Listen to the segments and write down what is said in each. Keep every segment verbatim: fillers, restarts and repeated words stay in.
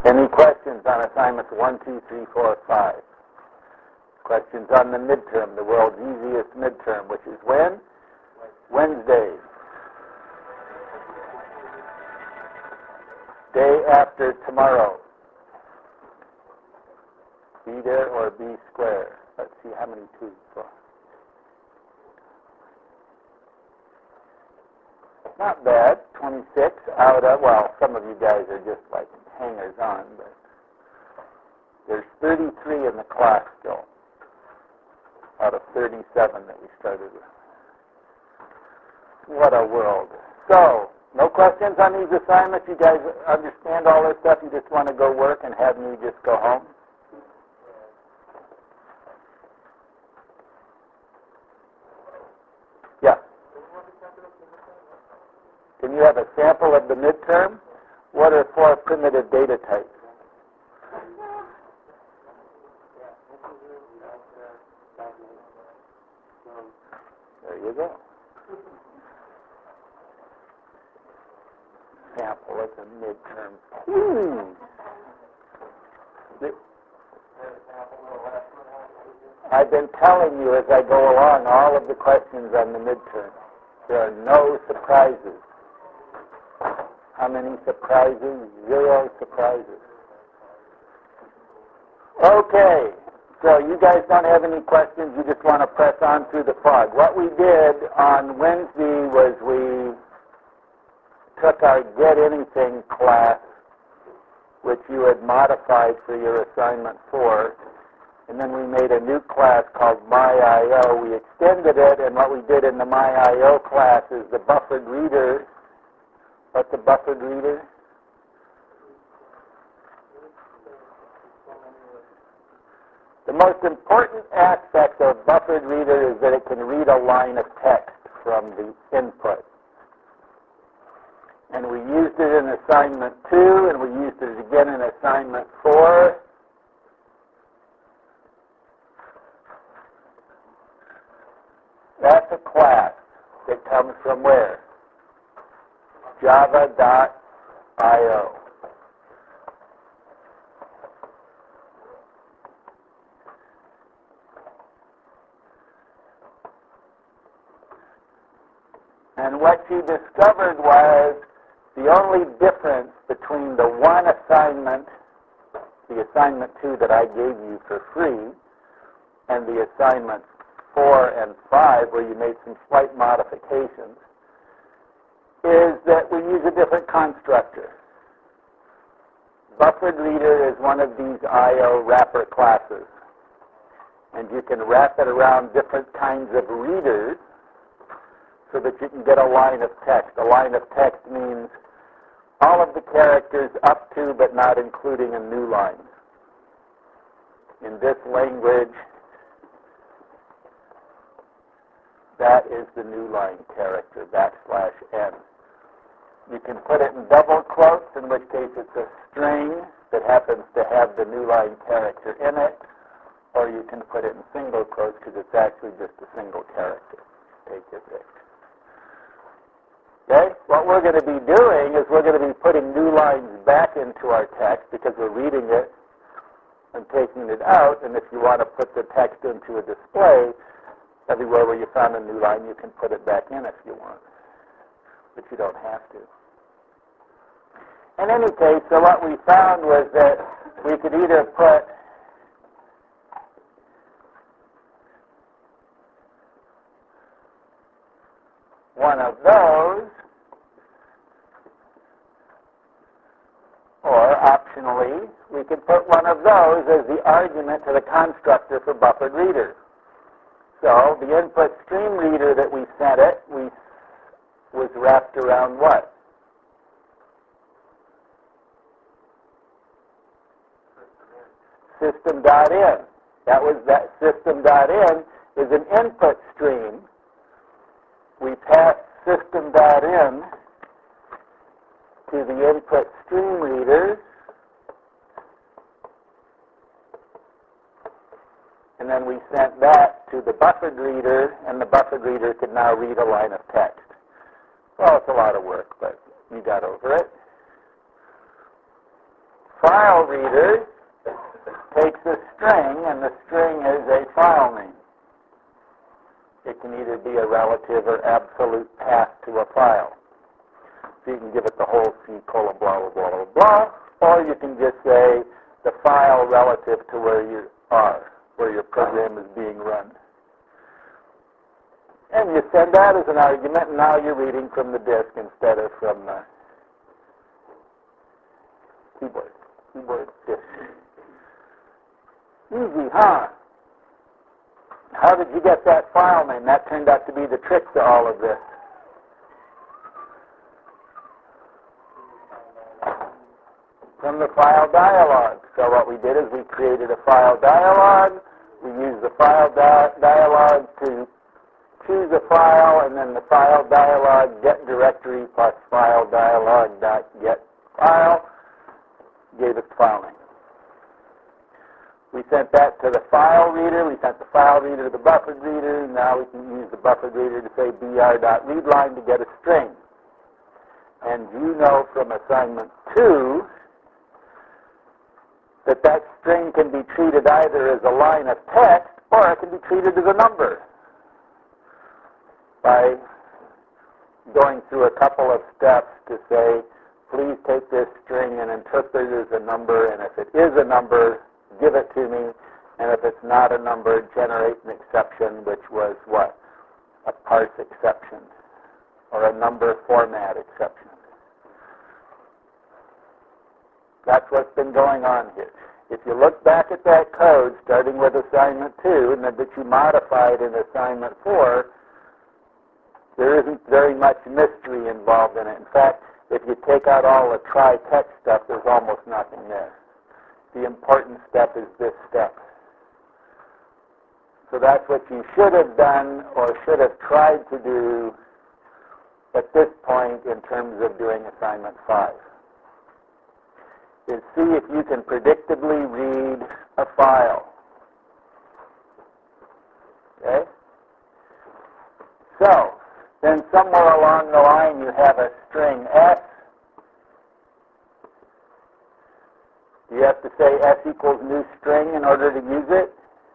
Any questions on assignments one, two, three, four, five? Questions on the midterm, the world's easiest midterm, which is when? Wednesday. Day after tomorrow. Be there or be square. Let's see how many twos. Not bad. twenty-six out of, well, some of you guys are just like hangers on, but there's thirty-three in the class still out of thirty-seven that we started with. What a world. So, no questions on these assignments? You guys understand all this stuff? You just want to go work and have me just go home? Yeah. Can you have a sample of the midterm? What are four primitive data types? There you go. Sample of the midterm. Please. I've been telling you as I go along all of the questions on the midterm. There are no surprises. How many surprises? Zero surprises. Okay. So you guys don't have any questions. You just want to press on through the fog. What we did on Wednesday was we took our Get Anything class, which you had modified for your assignment four, and then we made a new class called My I O. We extended it, and what we did in the My I O class is the buffered reader. What's a buffered reader? The most important aspect of buffered reader is that it can read a line of text from the input. And we used it in assignment two, and we used it again in assignment four. That's a class that comes from where? java dot I O. And what you discovered was the only difference between the one assignment, the assignment two that I gave you for free, and the assignments four and five, where you made some slight modifications, is that we use a different constructor. Buffered reader is one of these I O wrapper classes. And you can wrap it around different kinds of readers so that you can get a line of text. A line of text means all of the characters up to but not including a new line. In this language, that is the new line character, backslash n. You can put it in double quotes, in which case it's a string that happens to have the new line character in it, or you can put it in single quotes because it's actually just a single character. Take your pick. Okay? What we're going to be doing is we're going to be putting new lines back into our text because we're reading it and taking it out, and if you want to put the text into a display, everywhere where you found a new line, you can put it back in if you want, but you don't have to. In any case, so what we found was that we could either put one of those, or optionally, we could put one of those as the argument to the constructor for buffered reader. So the input stream reader that we sent it, we was wrapped around what? System.in. That was that system.in is an input stream. We pass system.in to the input stream reader, and then we sent that to the buffered reader, and the buffered reader could now read a line of text. Well, it's a lot of work, but you got over it. file reader takes a string, and the string is a file name. It can either be a relative or absolute path to a file. So you can give it the whole C colon blah, blah, blah, blah, blah, or you can just say the file relative to where you are, where your program is being run. And you send that as an argument, and now you're reading from the disk instead of from the keyboard. Keyboard disk. Easy, huh? How did you get that file name? That turned out to be the trick to all of this. From the file dialog. So what we did is we created a file dialog. We used the file di dialog to choose a file, and then the file dialog get directory plus file dialog dot get file gave us the file name. We sent that to the file reader. We sent the file reader to the buffered reader. Now we can use the buffered reader to say br.readline to get a string. And you know from assignment two that that string can be treated either as a line of text or it can be treated as a number by going through a couple of steps to say, please take this string and interpret it as a number, and if it is a number, give it to me, and if it's not a number, generate an exception, which was what? A parse exception, or a number format exception. That's what's been going on here. If you look back at that code, starting with assignment two, and then that you modified in assignment four, there isn't very much mystery involved in it. In fact, if you take out all the try-catch stuff, there's almost nothing there. The important step is this step. So that's what you should have done or should have tried to do at this point in terms of doing assignment five. Is see if you can predictably read a file. Okay? So, then somewhere along the line you have a string S. Do you have to say S equals new string in order to use it?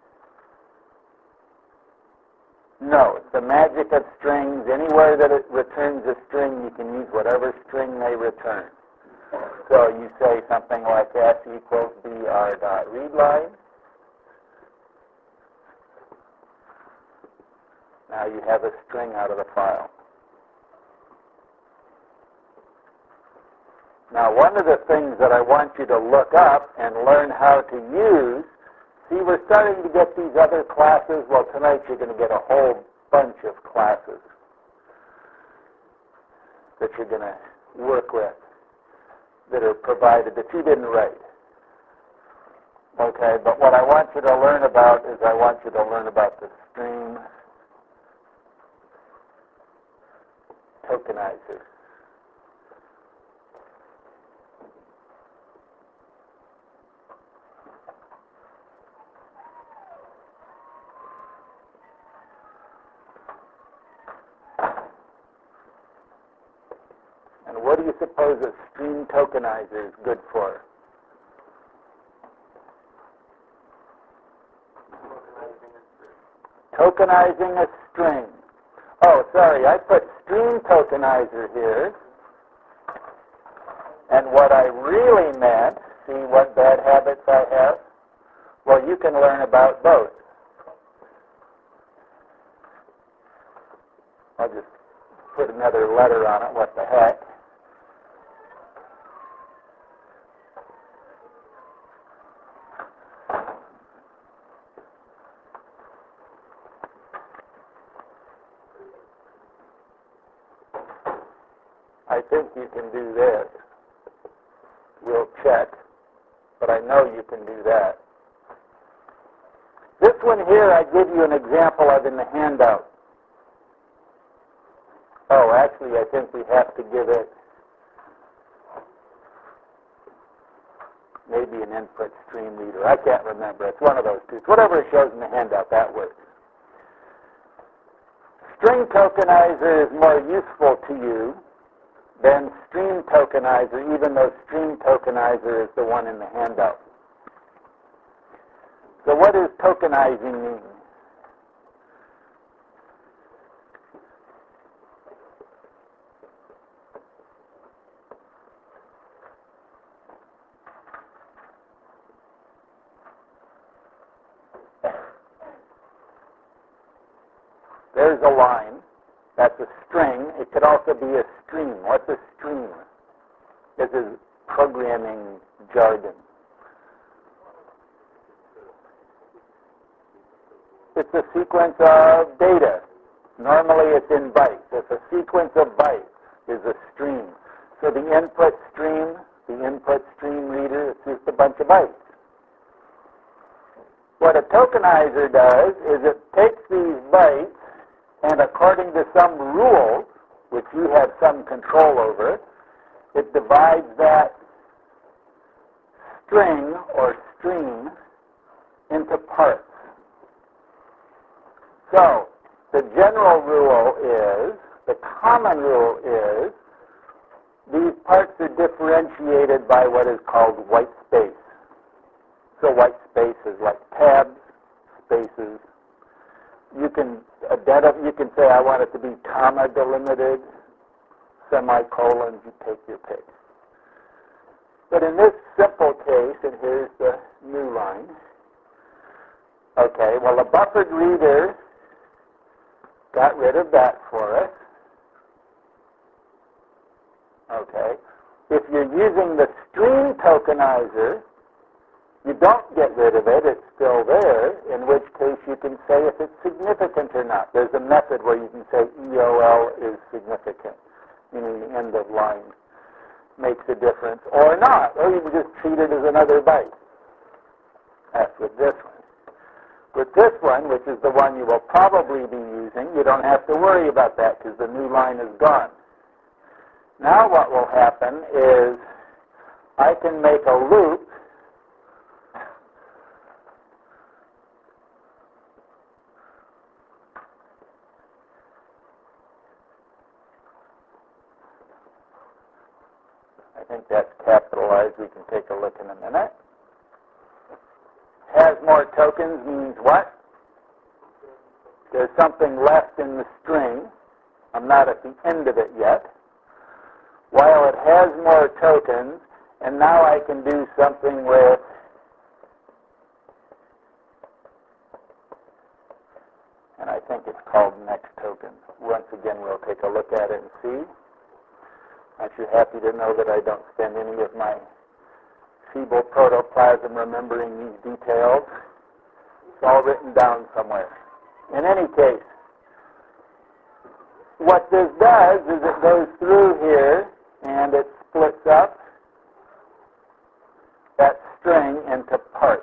No. It's the magic of strings. Anywhere that it returns a string, you can use whatever string they return. So you say something like S equals br.readline. Now you have a string out of the file. Now one of the things that I want you to look up and learn how to use, see we're starting to get these other classes. Well, tonight you're going to get a whole bunch of classes that you're going to work with that are provided that you didn't write. Okay, but what I want you to learn about is I want you to learn about the stream tokenizer. And what do you suppose a stream tokenizer is good for? Tokenizing a string. Oh, sorry, I put stream tokenizer here. And what I really meant, see what bad habits I have? Well, you can learn about both. I'll just put another letter on it, what the heck. I think you can do this. We'll check, but I know you can do that. This one here I give you an example of in the handout. Oh, actually I think we have to give it maybe an input stream reader. I can't remember. It's one of those two. It's whatever it shows in the handout, that works. String tokenizer is more useful to you than stream tokenizer, even though stream tokenizer is the one in the handout. So what does tokenizing mean? There's a line. That's a string. It could also be a stream. What's a stream? This is programming jargon. It's a sequence of data. Normally it's in bytes. If a sequence of bytes is a stream. So the input stream, the input stream reader, it's just a bunch of bytes. What a tokenizer does is it takes these bytes and according to some rules, which you have some control over, it divides that string or stream into parts. So, the general rule is, the common rule is, these parts are differentiated by what is called white space. So white space is like tabs, spaces. You can identify, you can say I want it to be comma delimited, semicolons, you take your pick. But in this simple case, and here's the new line, okay, well a buffered reader got rid of that for us. Okay. If you're using the stream tokenizer, you don't get rid of it, it's still there, in which case you can say if it's significant or not. There's a method where you can say E O L is significant, meaning the end of line makes a difference, or not, or you can just treat it as another byte. That's with this one. With this one, which is the one you will probably be using, you don't have to worry about that because the new line is gone. Now what will happen is I can make a loop I think that's capitalized. We can take a look in a minute. Has more tokens means what? There's something left in the string. I'm not at the end of it yet. While it has more tokens, and now I can do something with and I think it's called next token. Once again, we'll take a look at it and see. Aren't you happy to know that I don't spend any of my feeble protoplasm remembering these details? It's all written down somewhere. In any case, what this does is it goes through here and it splits up that string into parts.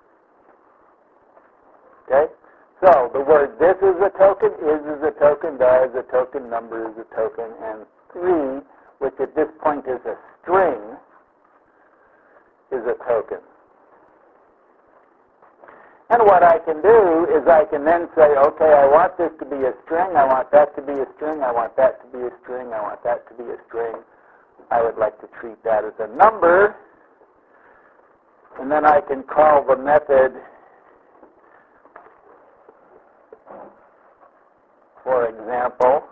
Okay? So the word this is a token, is is a token, the is a token, number is a token, and three, which at this point is a string, is a token. And what I can do is I can then say, okay, I want this to be a string, I want that to be a string, I want that to be a string, I want that to be a string. I would like to treat that as a number. And then I can call the method, for example,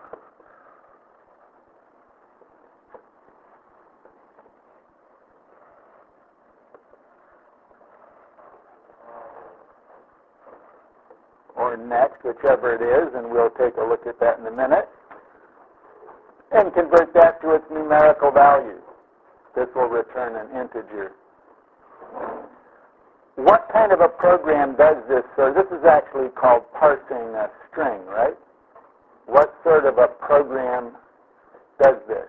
or next, whichever it is, and we'll take a look at that in a minute, and convert that to its numerical value. This will return an integer. What kind of a program does this? So this is actually called parsing a string, right? What sort of a program does this?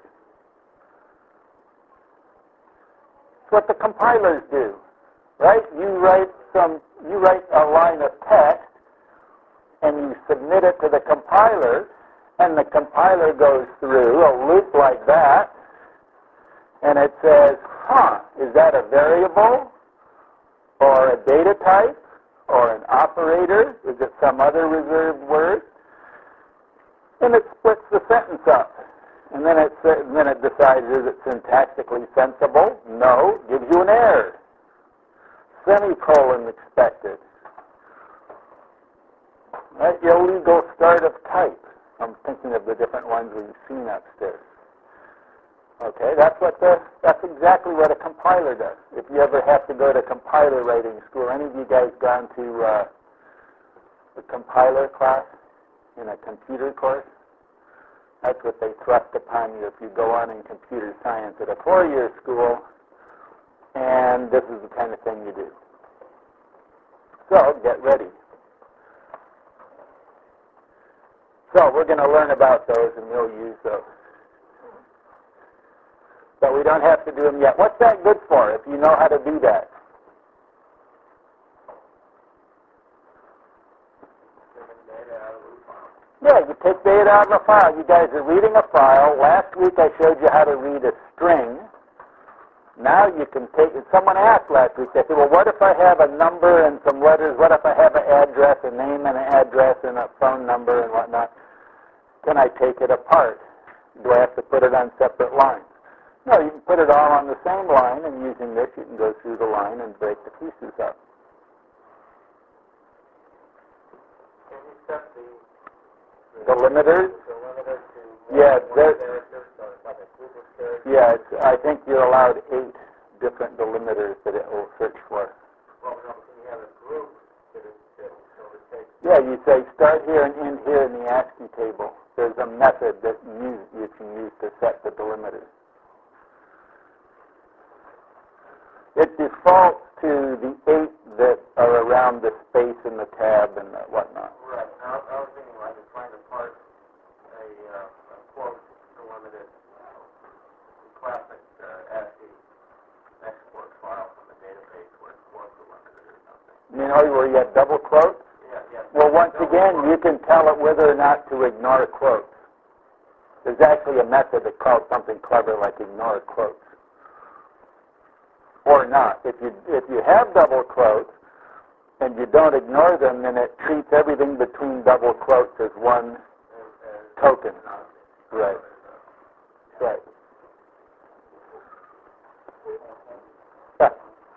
It's what the compilers do, right? You write some, you write a line of text, and you submit it to the compiler, and the compiler goes through a loop like that, and it says, huh, is that a variable, or a data type, or an operator? Is it some other reserved word? And it splits the sentence up And then it, then it decides, is it syntactically sensible? No. Gives you an error. Semicolon expected. Right? Illegal start of type. I'm thinking of the different ones we've seen upstairs. Okay, that's what the, that's exactly what a compiler does. If you ever have to go to compiler writing school, any of you guys gone to uh, a compiler class in a computer course? That's what they thrust upon you if you go on in computer science at a four-year school, and this is the kind of thing you do. So, get ready. So, we're going to learn about those, and we'll use those. But we don't have to do them yet. What's that good for if you know how to do that? Yeah, you take data out of a file. You guys are reading a file. Last week I showed you how to read a string. Now you can take it. Someone asked last week, they said, well, what if I have a number and some letters? What if I have an address, a name and an address and a phone number and whatnot? Can I take it apart? Do I have to put it on separate lines? No, you can put it all on the same line, and using this you can go through the line and break the pieces up. Can you set the Delimiters? delimiter to Yeah, one there- character, so it's like a group of characters? Yeah, it's, I think you're allowed eight different delimiters that it will search for. Well, no, but can you have a group that it, that, so it takes, Yeah, you say start here and end here in the ASCII table. There's a method that you, you can use to set the delimiters. It defaults to the eight that are around the space and the tab and the whatnot. right, now, I was thinking like it's trying to parse a, uh, a quote delimited classic uh, ASCII export file from the database where it's quote delimited or something. You know where you have double quotes? Yeah, yeah. Well, once Double again, quote. you can tell it whether or not to ignore quotes. There's actually a method that calls something clever like ignore quotes. Or not. If you if you have double quotes and you don't ignore them, then it treats everything between double quotes as one token. Right. Right. Yeah.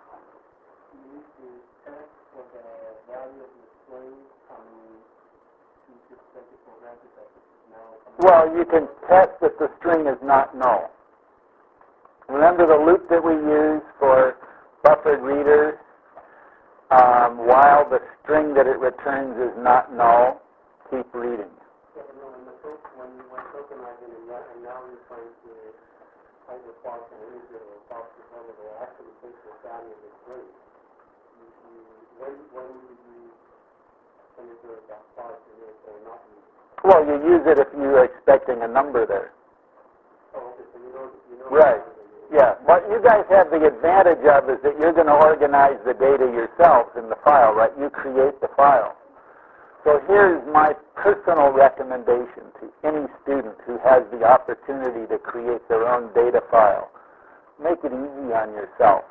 Well, you can test that the string is not null. Remember the loop that we use for buffered reader? Um, while the string that it returns is not null, keep reading. Yeah, but no, when the to- when when tokenizing and now, and now you're trying to type a box and integer or box is one that will actually take the value of the string. You, you, when when would you use integer dot box and it or not use it? Well, you use it if you're expecting a number there. Oh, okay, so you know you know. Right. Yeah. What you guys have the advantage of is that you're going to organize the data yourselves in the file, right? You create the file. So here's my personal recommendation to any student who has the opportunity to create their own data file. Make it easy on yourself.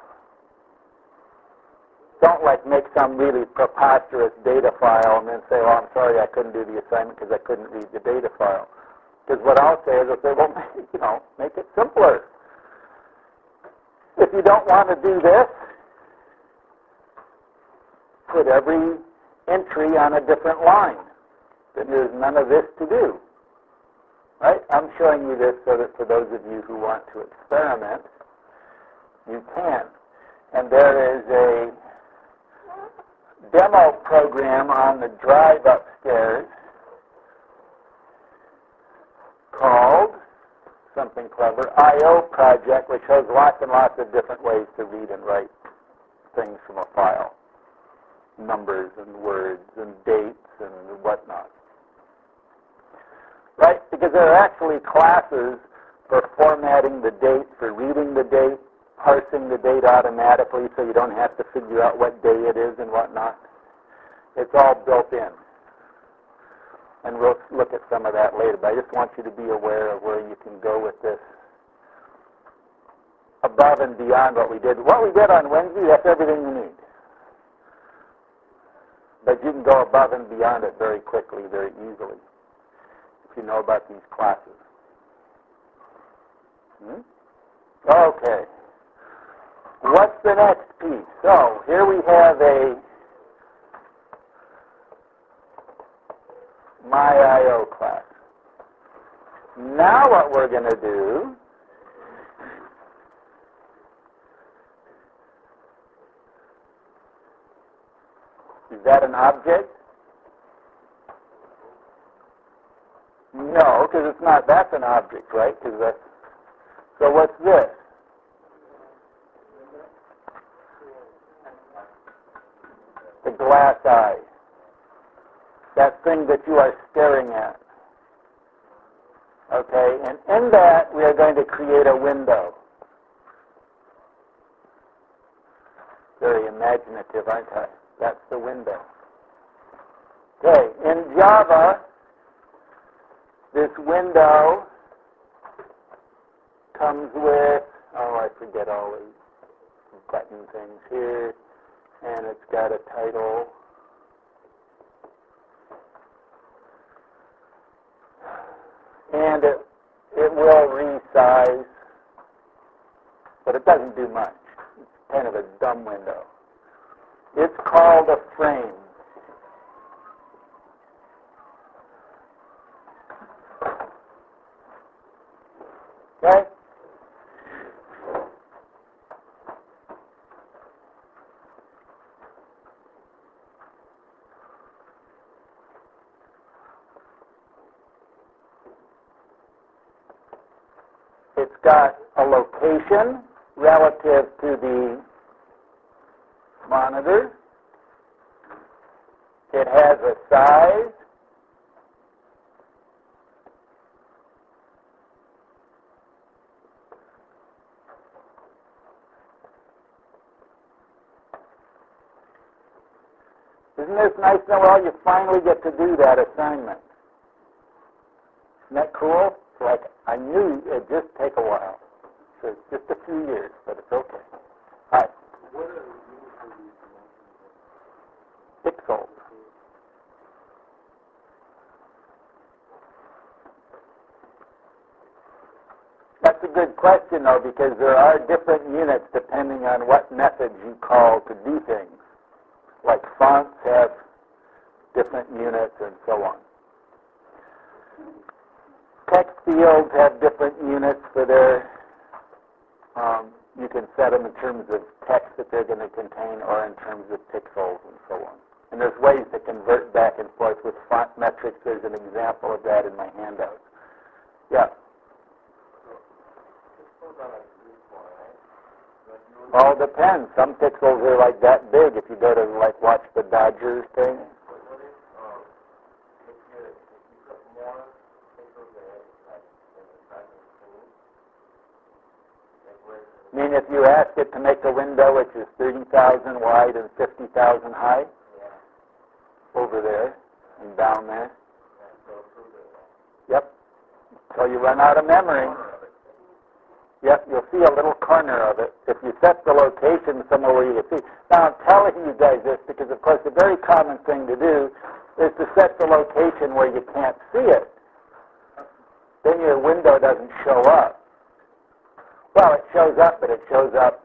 Don't like make some really preposterous data file and then say, well, I'm sorry I couldn't do the assignment because I couldn't read the data file. Because what I'll say is I'll say, well, you know, make it simpler. If you don't want to do this, put every entry on a different line. Then there's none of this to do. Right? I'm showing you this so that for those of you who want to experiment, you can. And there is a demo program on the drive upstairs called something clever, I O project, which shows lots and lots of different ways to read and write things from a file. Numbers and words and dates and whatnot. Right? Because there are actually classes for formatting the date, for reading the date, parsing the date automatically so you don't have to figure out what day it is and whatnot. It's all built in. And we'll look at some of that later, but I just want you to be aware of where you can go with this above and beyond what we did. What we did on Wednesday, that's everything you need. But you can go above and beyond it very quickly, very easily, if you know about these classes. Hmm? Okay. What's the next piece? So here we have a MyIO class. Now what we're going to do is that an object? No, because it's not. That's an object, right? Because that's. So what's this? The glass eye. That thing that you are staring at. Okay, and in that we are going to create a window. Very imaginative, aren't I? That's the window. Okay, in Java, this window comes with, oh, I forget all these button things here, and it's got a title. And it, it will resize, but it doesn't do much. It's kind of a dumb window. It's called a frame. Okay? It's got a location relative to the monitor. It has a size. Isn't this nice, Noel? You finally get to do that assignment. Isn't that cool? Like, I knew it'd just take a while. So it's just a few years, but it's okay. All right. What are the Pixels. That's a good question, though, because there are different units depending on what methods you call to do things. Like fonts have different units and so on. Text fields have different units for their, um, you can set them in terms of text that they're going to contain or in terms of pixels and so on. And there's ways to convert back and forth with font metrics. There's an example of that in my handout. Yeah. All depends. Some pixels are like that big if you go to like watch the Dodgers thing. I mean, if you ask it to make a window which is thirty thousand wide and fifty thousand high, over there and down there. Yep. So you run out of memory. Yep, you'll see a little corner of it. If you set the location somewhere where you can see. Now, I'm telling you guys this because, of course, the very common thing to do is to set the location where you can't see it. Then your window doesn't show up. Well, it shows up, but it shows up,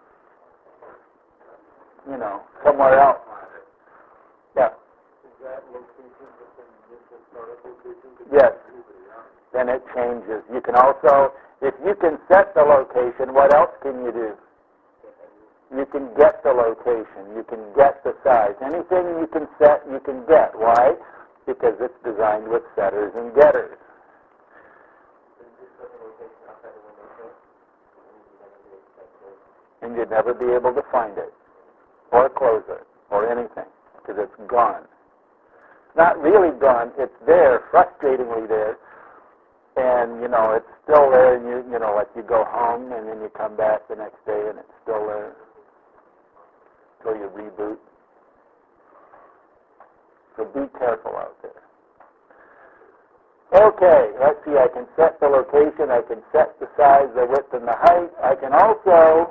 you know, somewhere else. Yeah. Yes. Then it changes. You can also, if you can set the location, what else can you do? You can get the location. You can get the size. Anything you can set, you can get. Why? Because it's designed with setters and getters. And you'd never be able to find it, or close it, or anything, because it's gone. Not really gone, it's there, frustratingly there, and, you know, it's still there, and you, you know, like you go home, and then you come back the next day, and it's still there, until you reboot. So be careful out there. Okay, let's see, I can set the location, I can set the size, the width, and the height. I can also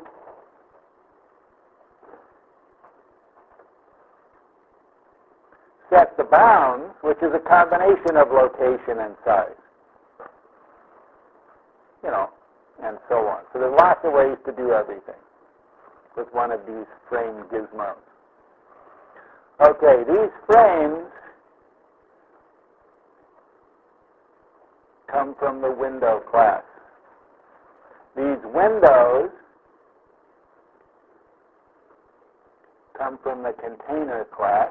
set the bounds, which is a combination of location and size. You know, and so on. So there's lots of ways to do everything with one of these frame gizmos. Okay, these frames come from the window class. These windows come from the container class.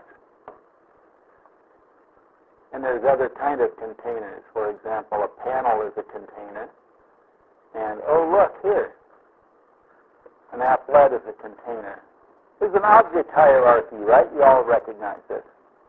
And there's other kind of containers. For example, a panel is a container. And, oh, look, here. An applet is a container. There's an object hierarchy, right? You all recognize this.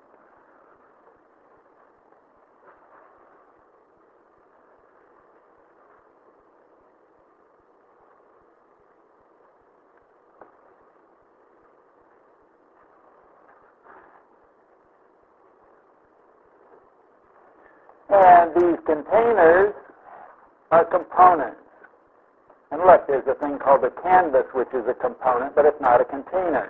And these containers are components. And look, there's a thing called a canvas, which is a component, but it's not a container.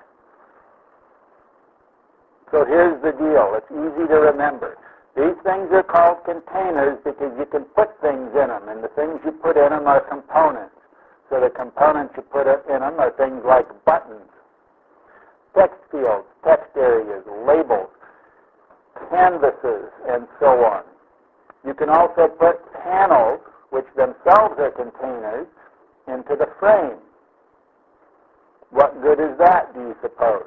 So here's the deal. It's easy to remember. These things are called containers because you can put things in them, and the things you put in them are components. So the components you put in them are things like buttons, text fields, text areas, labels, canvases, and so on. You can also put panels, which themselves are containers, into the frame. What good is that, do you suppose?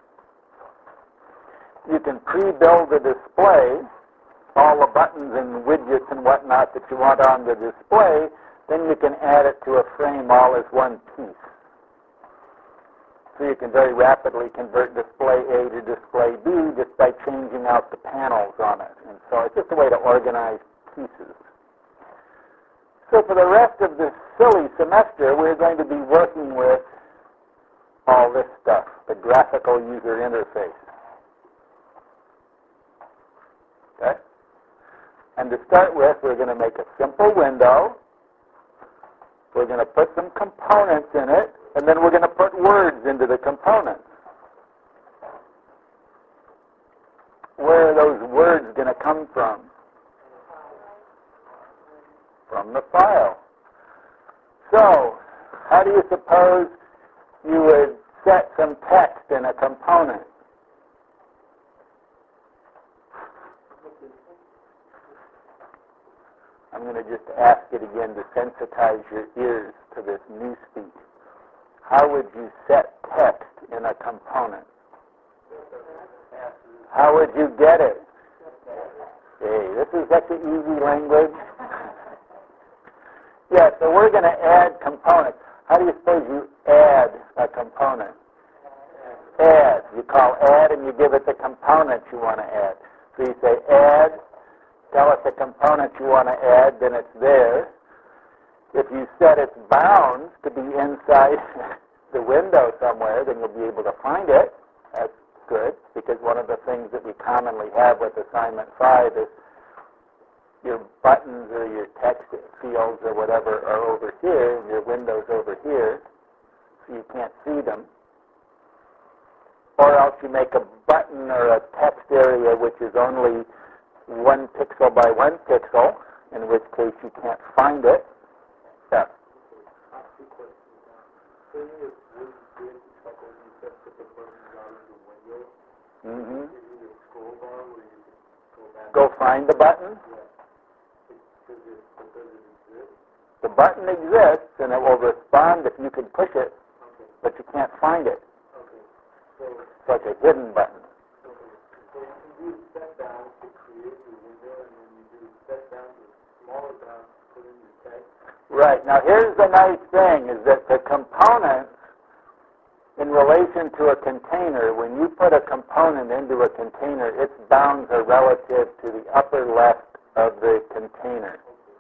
You can pre-build a display, all the buttons and widgets and whatnot that you want on the display, then you can add it to a frame all as one piece. So you can very rapidly convert display A to display B just by changing out the panels on it. And so it's just a way to organize pieces. So for the rest of this silly semester, we're going to be working with all this stuff, the graphical user interface. Okay? And to start with, we're going to make a simple window. We're going to put some components in it, and then we're going to put words into the components. Where are those words going to come from? From the file. So, how do you suppose you would set some text in a component? I'm going to just ask it again to sensitize your ears to this new speak. How would you set text in a component? How would you get it? Hey, this is such an easy language. Yeah, so we're going to add components. How do you suppose you add a component? Add. You call add and you give it the component you want to add. So you say add, tell us the component you want to add, then it's there. If you set its bounds to be inside the window somewhere, then you'll be able to find it. That's good, because one of the things that we commonly have with assignment five is your buttons or your text fields or whatever are over here, and your window's over here, so you can't see them. Or else you make a button or a text area which is only one pixel by one pixel, in which case you can't find it. Yeah. Mm-hmm. Go find the button? The button exists and it will respond if you can push it, but you can't find it. It's like a hidden button. Right. Now here's the nice thing, is that the components in relation to a container, when you put a component into a container, its bounds are relative to the upper left of the container.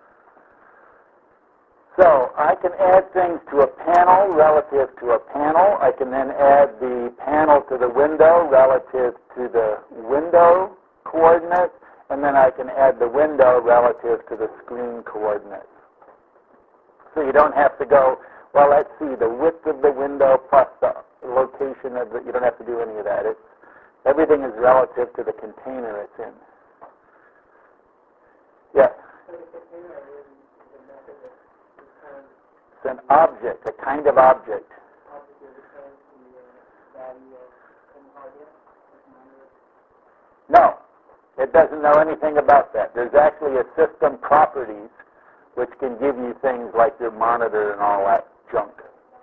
So I can add things to a panel relative to a panel. I can then add the panel to the window relative to the window coordinates, and then I can add the window relative to the screen coordinates. So you don't have to go, well, let's see, the width of the window plus the location of the, you don't have to do any of that. It's, everything is relative to the container it's in. Yes? It's an object, a kind of object. No, it doesn't know anything about that. There's actually a system properties which can give you things like your monitor and all that junk.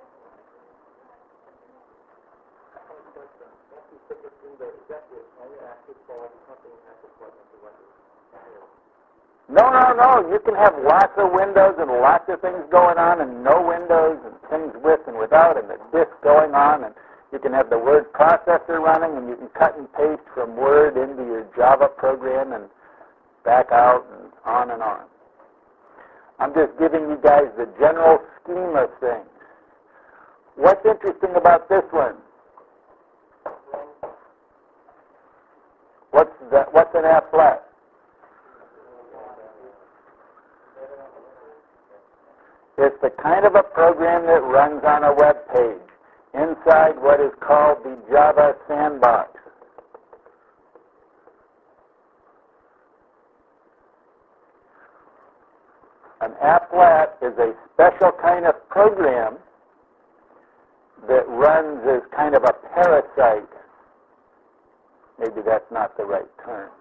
No, no, no. You can have lots of windows and lots of things going on and no windows and things with and without and the disk going on, and you can have the word processor running, and you can cut and paste from Word into your Java program and back out and on and on. I'm just giving you guys the general scheme of things. What's interesting about this one? What's the, what's an applet? It's the kind of a program that runs on a web page inside what is called the Java Sandbox. An applet is a special kind of program that runs as kind of a parasite. Maybe that's not the right term.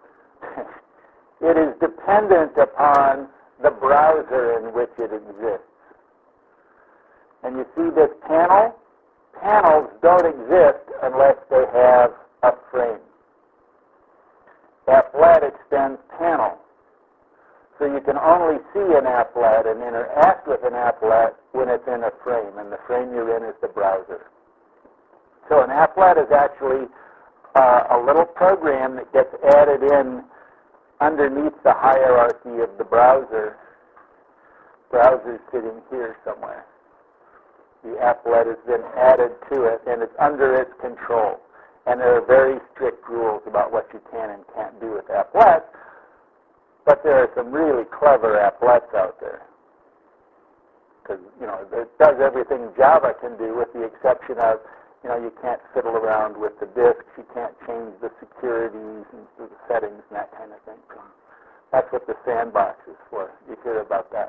It is dependent upon the browser in which it exists. And you see this panel? Panels don't exist unless they have a frame. Applet extends panel. So you can only see an applet and interact with an applet when it's in a frame, and the frame you're in is the browser. So an applet is actually uh, a little program that gets added in underneath the hierarchy of the browser. Browser's sitting here somewhere. The applet has been added to it, and it's under its control. And there are very strict rules about what you can and can't do with applets, but there are some really clever applets out there. Because, you know, it does everything Java can do with the exception of, you know, you can't fiddle around with the disks, you can't change the securities and the settings and that kind of thing. That's what the sandbox is for. You hear about that.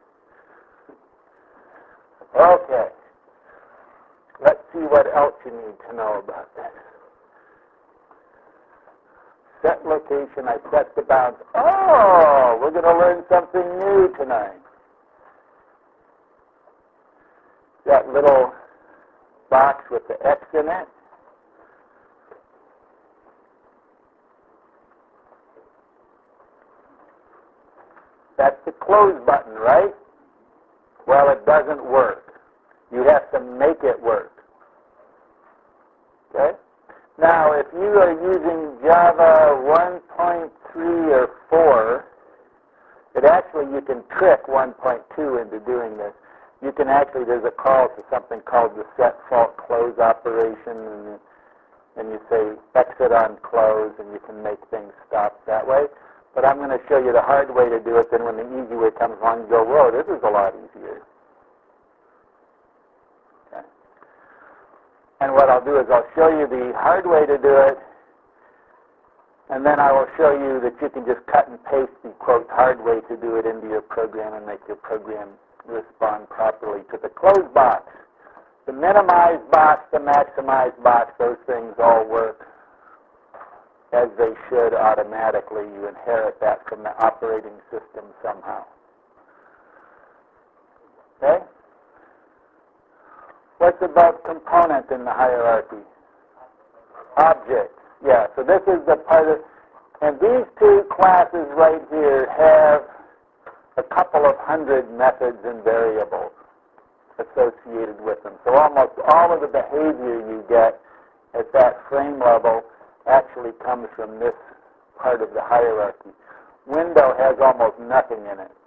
Okay. Let's see what else you need to know about this. Set location, I set the bounds. Oh, we're going to learn something new tonight. That little box with the X in it. That's the close button, right? Well, it doesn't work. You have to make it work. Okay? Now, if you are using Java one point three or four, it actually, you can trick one point two into doing this. You can actually, there's a call to something called the set fault close operation, and, and you say exit on close, and you can make things stop that way. But I'm going to show you the hard way to do it, then when the easy way comes along, you go, whoa, this is a lot easier. Okay. And what I'll do is I'll show you the hard way to do it, and then I will show you that you can just cut and paste the, quote, hard way to do it into your program and make your program respond properly to the close box. The minimize box, the maximize box, those things all work as they should automatically. You inherit that from the operating system somehow. Okay? What's about component in the hierarchy? Object. Yeah, so this is the part of, and these two classes right here have a couple of hundred methods and variables associated with them. So almost all of the behavior you get at that frame level actually comes from this part of the hierarchy. Window has almost nothing in it.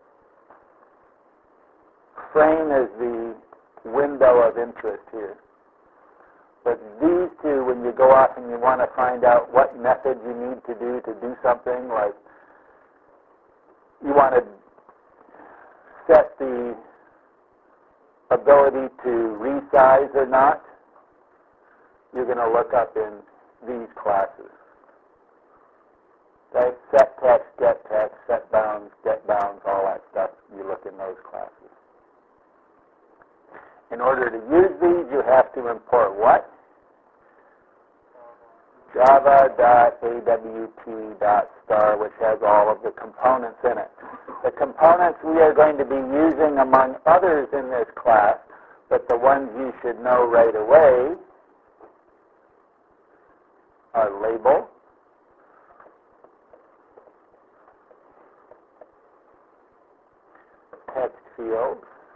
Frame is the window of interest here. But these two, when you go off and you want to find out what method you need to do to do something, like you want to set the ability to resize or not, you're going to look up in these classes. Okay? Set text, get text, set bounds, get bounds, all that stuff, you look in those classes. In order to use these, you have to import what? Java.awt.star, which has all of the components in it. The components we are going to be using among others in this class, but the ones you should know right away are label, text field,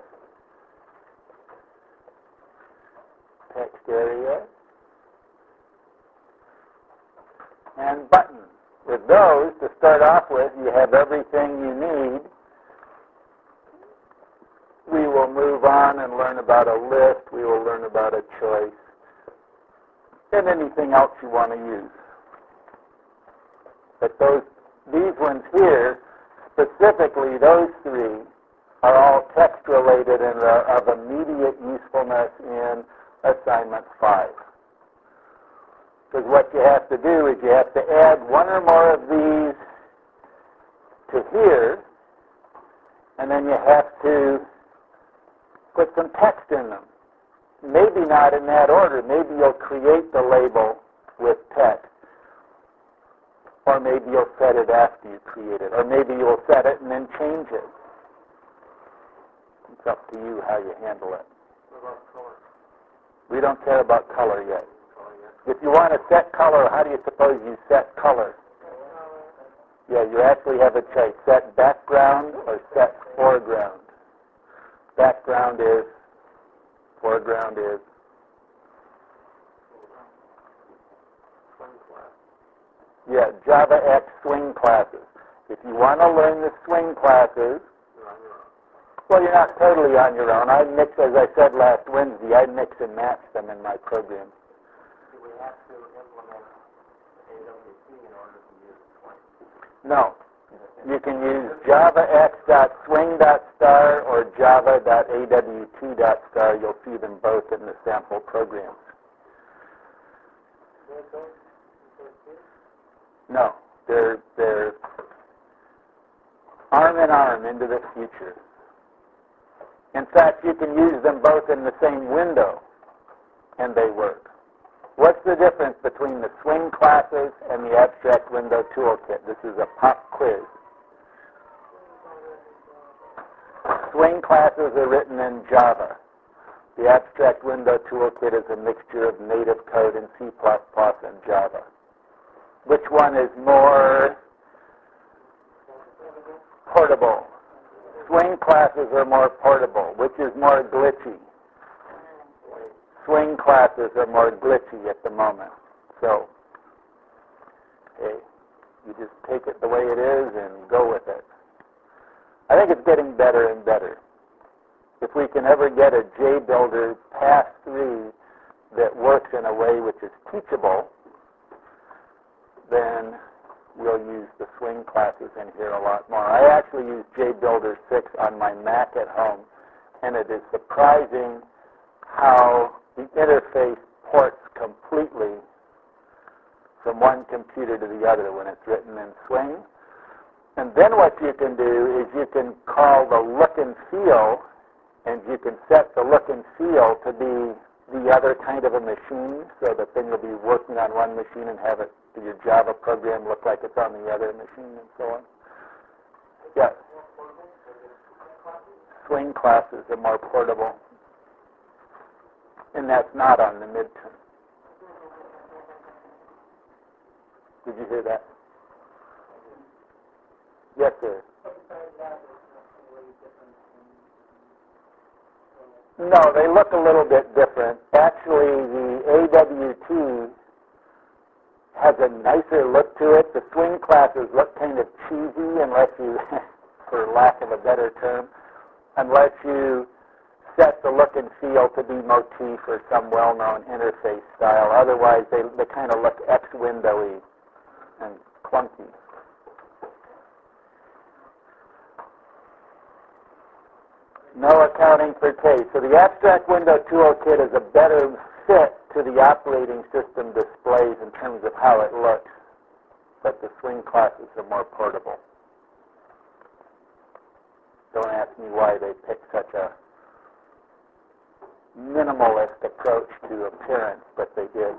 text area, and button. With those, to start off with, you have everything you need. We will move on and learn about a list. We will learn about a choice, and anything else you want to use. But those, these ones here, specifically those three, are all text related and are of immediate usefulness in assignment five. Because what you have to do is you have to add one or more of these to here, and then you have to put some text in them. Maybe not in that order. Maybe you'll create the label with text, or maybe you'll set it after you create it, or maybe you'll set it and then change it. It's up to you how you handle it. What about color? We don't care about color yet. If you want to set color, how do you suppose you set color? Yeah, you actually have a choice. Set background or set foreground. Background is, foreground is. Yeah, Java X swing classes. If you want to learn the swing classes, well, you're not totally on your own. I mix, as I said last Wednesday, I mix and match them in my program. Do we have to implement A W T in order to use swing? No. You can use javax.swing.star or java.awt.star. You'll see them both in the sample programs. No. They're, they're arm in arm into the future. In fact, you can use them both in the same window, and they work. What's the difference between the swing classes and the abstract window toolkit? This is a pop quiz. Swing classes are written in Java. The abstract window toolkit is a mixture of native code in C plus plus and Java. Which one is more portable? Swing classes are more portable. Which is more glitchy? Swing classes are more glitchy at the moment. So, hey, you just take it the way it is and go with it. I think it's getting better and better. If we can ever get a JBuilder pass three that works in a way which is teachable, then we'll use the swing classes in here a lot more. I actually use JBuilder six on my Mac at home, and it is surprising how the interface ports completely from one computer to the other when it's written in Swing. And then what you can do is you can call the look and feel, and you can set the look and feel to be the other kind of a machine, so that then you'll be working on one machine and have it, your Java program look like it's on the other machine and so on. Yeah. Swing classes are more portable. And that's not on the midterm. Did you hear that? Yes, sir. No, they look a little bit different. Actually, the A W T has a nicer look to it. The swing classes look kind of cheesy unless you, for lack of a better term, unless you set the look and feel to be motif or some well-known interface style. Otherwise, they, they kind of look X-windowy and clunky. No accounting for case. So the abstract window toolkit is a better fit to the operating system displays in terms of how it looks, but the swing classes are more portable. Don't ask me why they picked such a minimalist approach to appearance, but they did.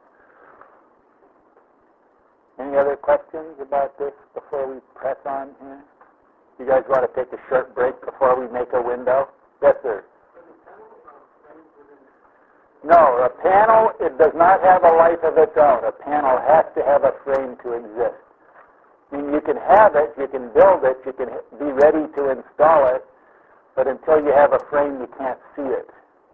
Any other questions about this before we press on here? You guys want to take a short break before we make a window? Yes, sir. No, a panel, it does not have a life of its own. A panel has to have a frame to exist. I mean, you can have it, you can build it, you can be ready to install it, but until you have a frame, you can't see it.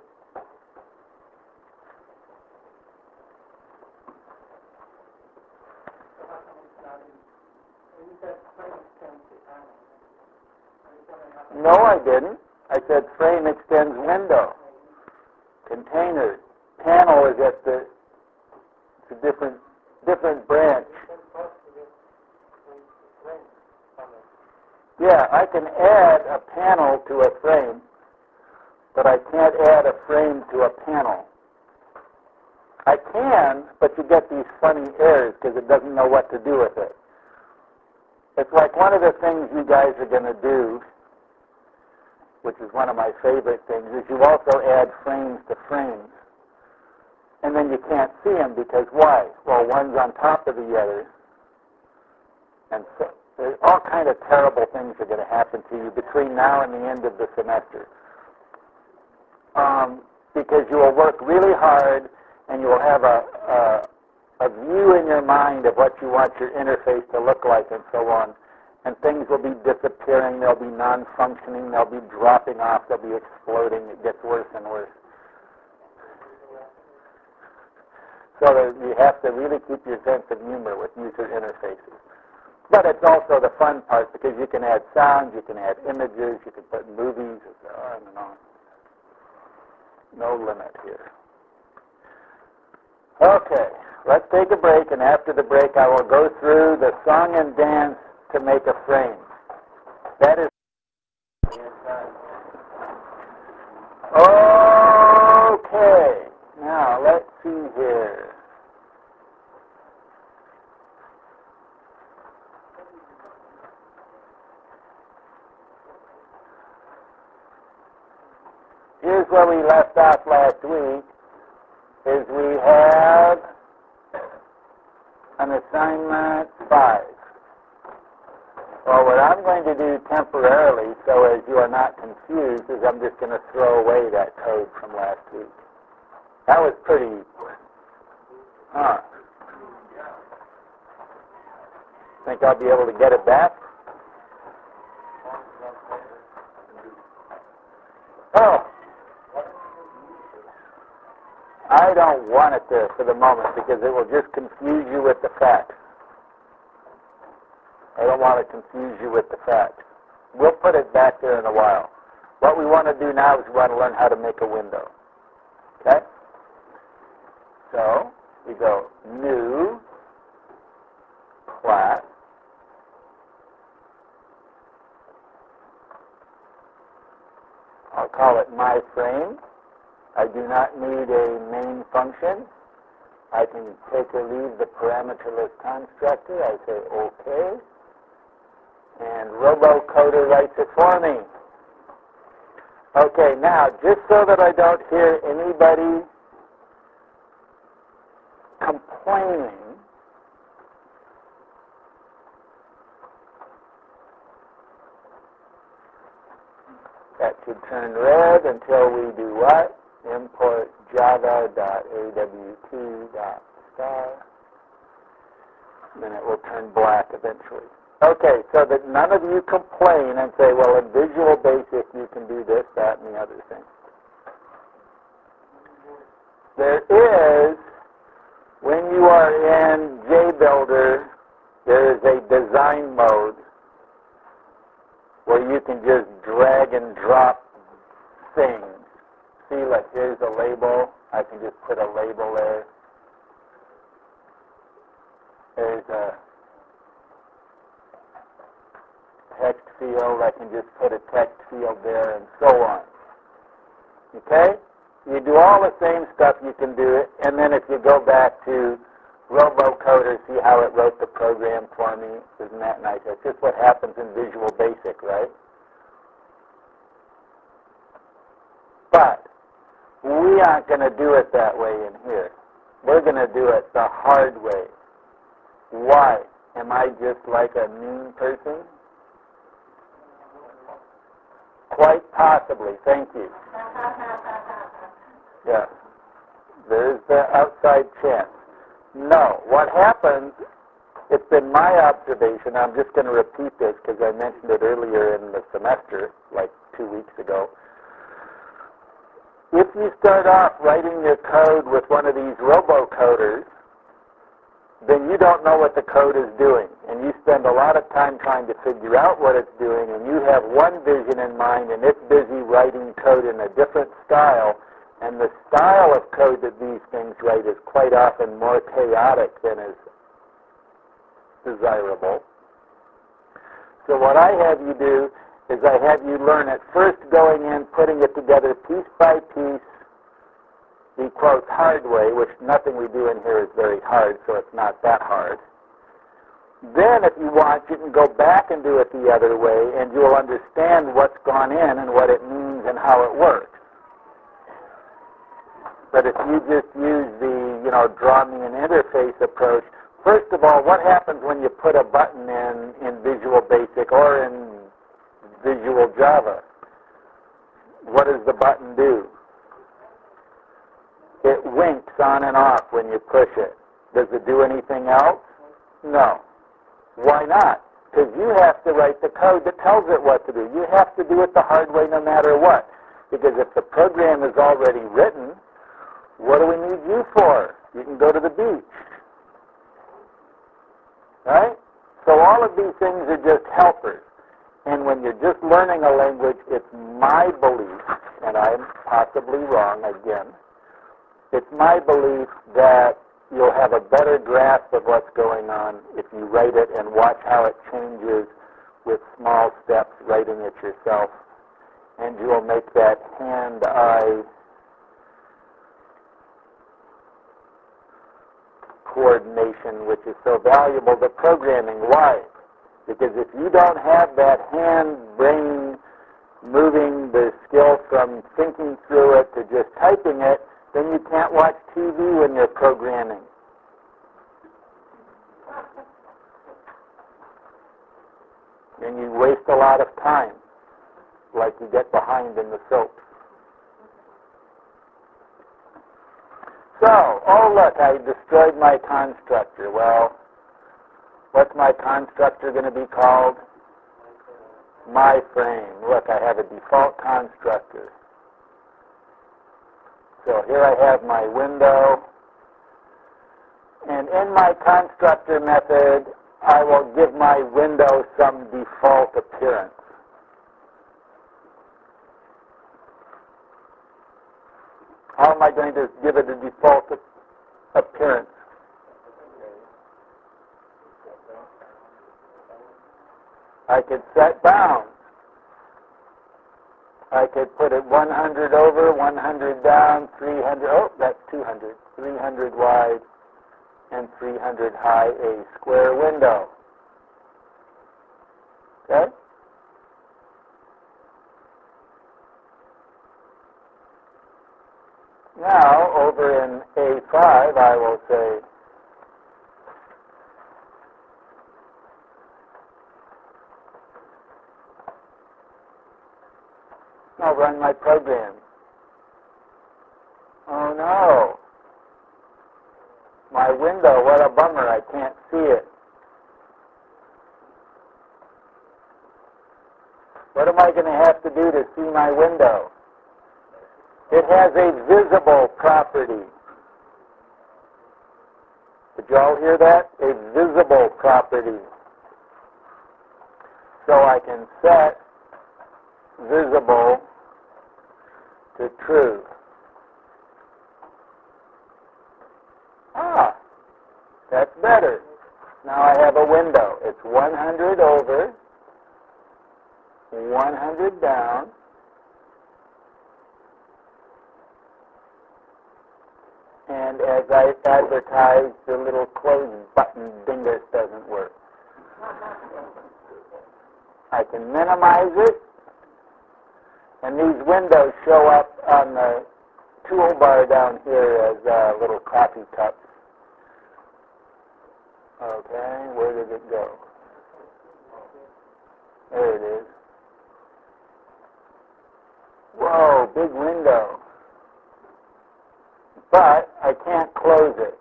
No, I didn't. I said frame extends window. Container. Panel is at the, it's a different, different branch. Yeah, I can add a panel to a frame, but I can't add a frame to a panel. I can, but you get these funny errors because it doesn't know what to do with it. It's like one of the things you guys are going to do, which is one of my favorite things, is you also add frames to frames. And then you can't see them because why? Well, one's on top of the other. And so there's all kind of terrible things are going to happen to you between now and the end of the semester. Um, because you will work really hard and you will have a, a, a view in your mind of what you want your interface to look like and so on. And things will be disappearing, they'll be non-functioning, they'll be dropping off, they'll be exploding. It gets worse and worse. So that you have to really keep your sense of humor with user interfaces. But it's also the fun part because you can add sounds, you can add images, you can put movies, on and on. No limit here. Okay, let's take a break, and after the break I will go through the song and dance to make a frame. That is okay. Now let's see here. Here's where we left off last week, is we have an assignment five. Well, what I'm going to do temporarily, so as you are not confused, is I'm just going to throw away that code from last week. That was pretty, huh? Think I'll be able to get it back? Oh, I don't want it there for the moment because it will just confuse you with the facts. I don't want to confuse you with the facts. We'll put it back there in a while. What we want to do now is we want to learn how to make a window. Okay? So, we go New, Class, I'll call it My Frame. I do not need a main function. I can take or leave the parameterless constructor. I say OK. And RoboCoder writes it for me. Okay, now, just so that I don't hear anybody complaining, that should turn red until we do what? Import java.awt.star. Then it will turn black eventually. Okay, so that none of you complain and say, well, in Visual Basic you can do this, that, and the other thing. There is, when you are in JBuilder, there is a design mode where you can just drag and drop things. See, like here's a label. I can just put a label there. There's a text field. I can just put a text field there and so on. Okay? You do all the same stuff, you can do it. And then if you go back to RoboCoder, see how it wrote the program for me? Isn't that nice? That's just what happens in Visual Basic, right? But We aren't going to do it that way in here. We're going to do it the hard way. Why? Am I just like a mean person? Quite possibly. Thank you. Yeah. There's the outside chance. No. What happens, it's been my observation, I'm just going to repeat this because I mentioned it earlier in the semester, like two weeks ago. If you start off writing your code with one of these robocoders, then you don't know what the code is doing. And you spend a lot of time trying to figure out what it's doing, and you have one vision in mind, and it's busy writing code in a different style. And the style of code that these things write is quite often more chaotic than is desirable. So what I have you do is I have you learn at first going in, putting it together piece by piece, the quote hard way, which nothing we do in here is very hard, so it's not that hard. Then if you want, you can go back and do it the other way, and you'll understand what's gone in and what it means and how it works. But if you just use the, you know, draw me an interface approach, first of all, what happens when you put a button in, in Visual Basic or in Visual Java? What does the button do? It winks on and off when you push it. Does it do anything else? No. Why not? Because you have to write the code that tells it what to do. You have to do it the hard way no matter what. Because if the program is already written, what do we need you for? You can go to the beach. Right? So all of these things are just helpers. And when you're just learning a language, it's my belief, and I'm possibly wrong again, it's my belief that you'll have a better grasp of what's going on if you write it and watch how it changes with small steps, writing it yourself. And you'll make that hand-eye coordination, which is so valuable to programming. Why? Because if you don't have that hand-brain moving the skill from thinking through it to just typing it, then you can't watch T V when you're programming. And you waste a lot of time, like you get behind in the soap. So, oh look, I destroyed my constructor. Well, what's my constructor going to be called? My frame. Look, I have a default constructor. So here I have my window. And in my constructor method, I will give my window some default appearance. How am I going to give it a default appearance? I could set bounds. I could put it one hundred over, one hundred down, three hundred, oh, that's two hundred, three hundred wide, and three hundred high, a square window. Okay? Now, over in A five, I will say, I'll run my program. Oh no. My window, what a bummer, I can't see it. What am I going to have to do to see my window? It has a visible property. Did you all hear that? A visible property. So I can set visible to true. Ah, that's better. Now I have a window. It's one hundred over, one hundred down, and as I advertised, the little close button dingus doesn't work. I can minimize it, and these windows show up on the toolbar down here as uh, little coffee cups. Okay, where did it go? There it is. Whoa, big window. But I can't close it.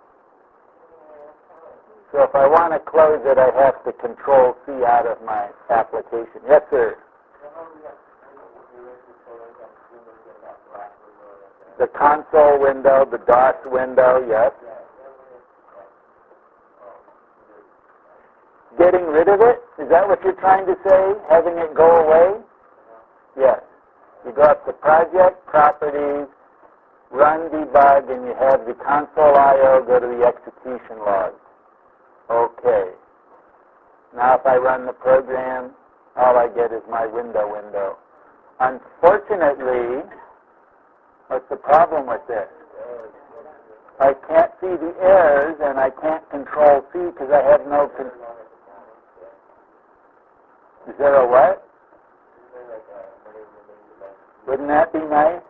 So if I want to close it, I have to Control C out of my application. Yes, sir. The console window, the DOS window, yes. Getting rid of it? Is that what you're trying to say? Having it go away? Yes. You go up to Project, Properties, Run, Debug, and you have the console I O go to the execution log. Okay. Now if I run the program, all I get is my window window. Unfortunately, what's the problem with this? I can't see the errors and I can't Control C because I have no con- Is there a what? Wouldn't that be nice?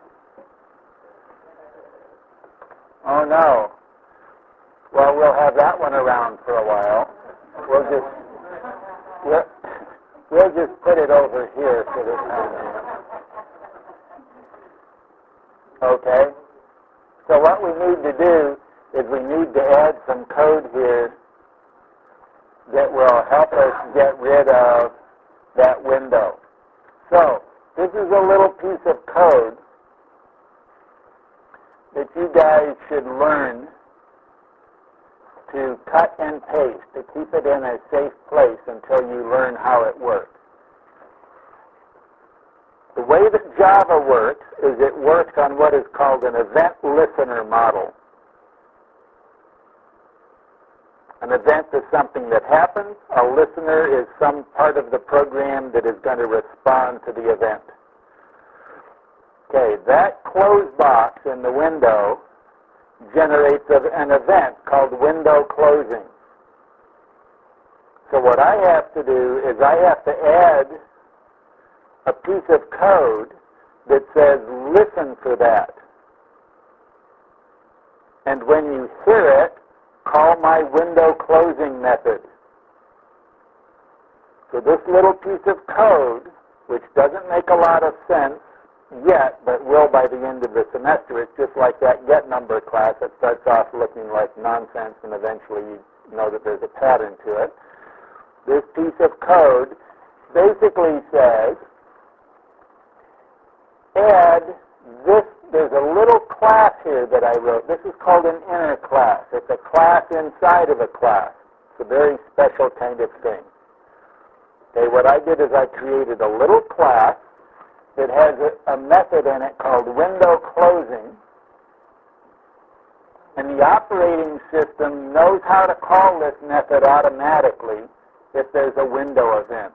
Oh no. Well, we'll have that one around for a while. We'll just we'll, we'll just put it over here for the time being. Okay. So what we need to do is we need to add some code here that will help us get rid of that window. So this is a little piece of code that you guys should learn to cut and paste to keep it in a safe place until you learn how it works. The way that Java works is it works on what is called an event listener model. An event is something that happens. A listener is some part of the program that is going to respond to the event. Okay, that close box in the window generates an event called window closing. So what I have to do is I have to add a piece of code that says listen for that. And when you hear it, call my window closing method. So this little piece of code, which doesn't make a lot of sense yet, but will by the end of the semester, it's just like that get number class that starts off looking like nonsense and eventually you know that there's a pattern to it. This piece of code basically says add this. There's a little class here that I wrote. This is called an inner class. It's a class inside of a class. It's a very special kind of thing. Okay, what I did is I created a little class that has a, a method in it called window closing. And the operating system knows how to call this method automatically if there's a window event.